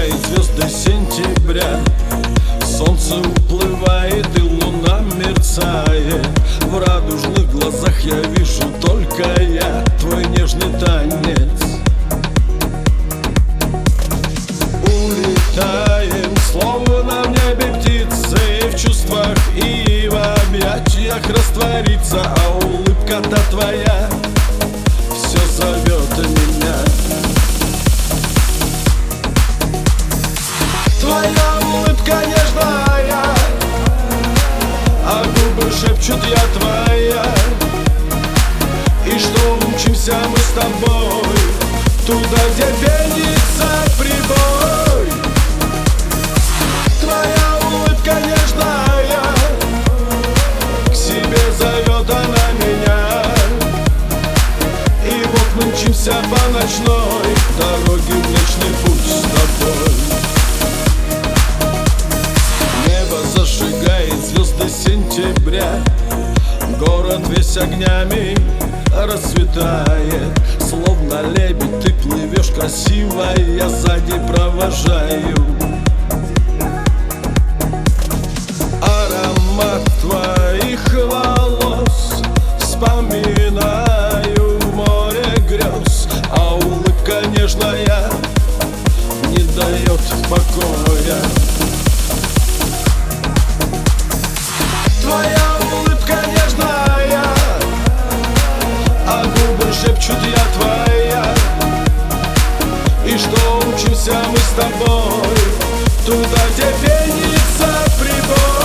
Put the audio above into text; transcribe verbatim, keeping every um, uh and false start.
зажигает звезды сентября. Солнце уплывает и луна мерцает. В радужных глазах я вижу только я, твой нежный танец. Улетаем, словно в небе птицы, в чувствах и в объятиях раствориться. А улыбка-то твоя все зовет меня. Твоя улыбка нежная, а губы шепчут я твоя. И что умчимся мы с тобой туда, где пенится прибой. Твоя улыбка нежная, к себе зовет она меня. И вот мы мчимся по ночной дороге в Млечный Путь с тобой. Небо зажигает звезды сентября. Город весь огнями расцветает. Словно лебедь ты плывешь красиво, я сзади провожаю. Аромат твоих волос вспоминаю в море грез. А улыбка нежная не дает покоя. Твоя улыбка нежная, а губы шепчут я твоя. И что учимся мы с тобой туда, где пенится прибой.